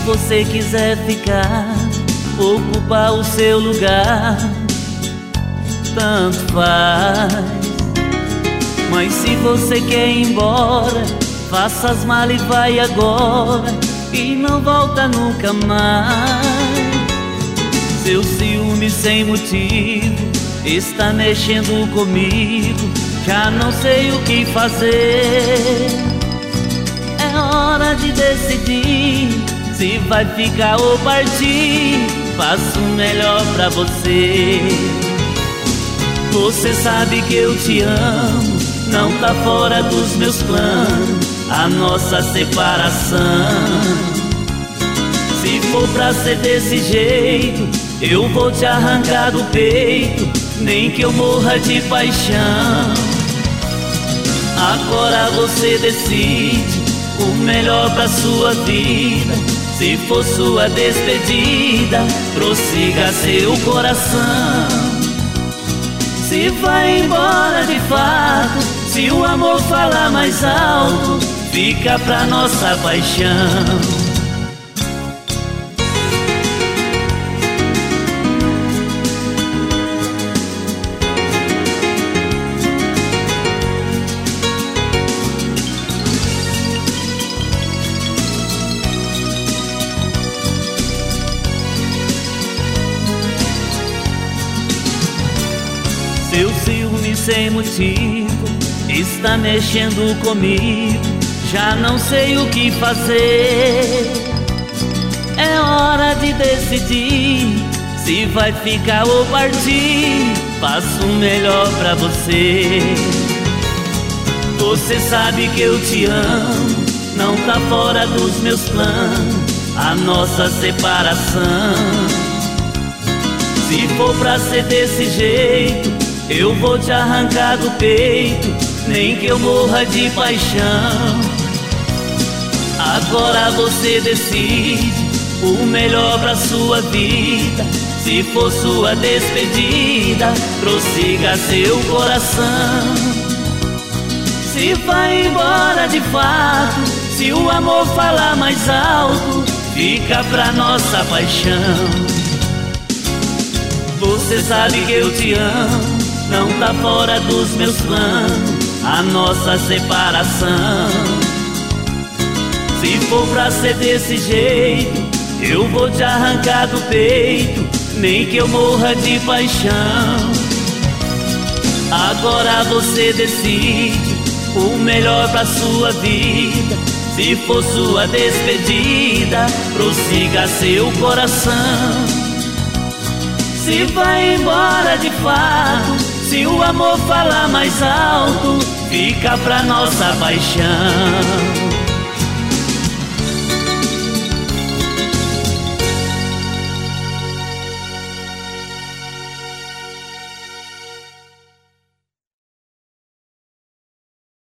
você quiser ficar, ocupar o seu lugar, tanto faz. Mas se você quer ir embora, faça as malas e vai agora, e não volta nunca mais. Seu ciúme sem motivo está mexendo comigo, já não sei o que fazer. É hora de decidir se vai ficar ou partir. Faço o melhor pra você. Você sabe que eu te amo, não tá fora dos meus planos a nossa separação. Se for pra ser desse jeito, eu vou te arrancar do peito, nem que eu morra de paixão. Agora você decide o melhor pra sua vida. Se for sua despedida, prossiga seu coração. Se vai embora de fato, se o amor falar mais alto, fica pra nossa paixão. Seu ciúme sem motivo está mexendo comigo, já não sei o que fazer. É hora de decidir se vai ficar ou partir. Faço o melhor pra você. Você sabe que eu te amo, não tá fora dos meus planos a nossa separação. Se for pra ser desse jeito, eu vou te arrancar do peito, nem que eu morra de paixão. Agora você decide o melhor pra sua vida. Se for sua despedida, prossiga seu coração. Se vai embora de fato, se o amor falar mais alto, fica pra nossa paixão. Você sabe que eu te amo, não tá fora dos meus planos a nossa separação. Se for pra ser desse jeito, eu vou te arrancar do peito, nem que eu morra de paixão. Agora você decide o melhor pra sua vida. Se for sua despedida, prossiga seu coração. Se vai embora de fato, se o amor falar mais alto, fica pra nossa paixão.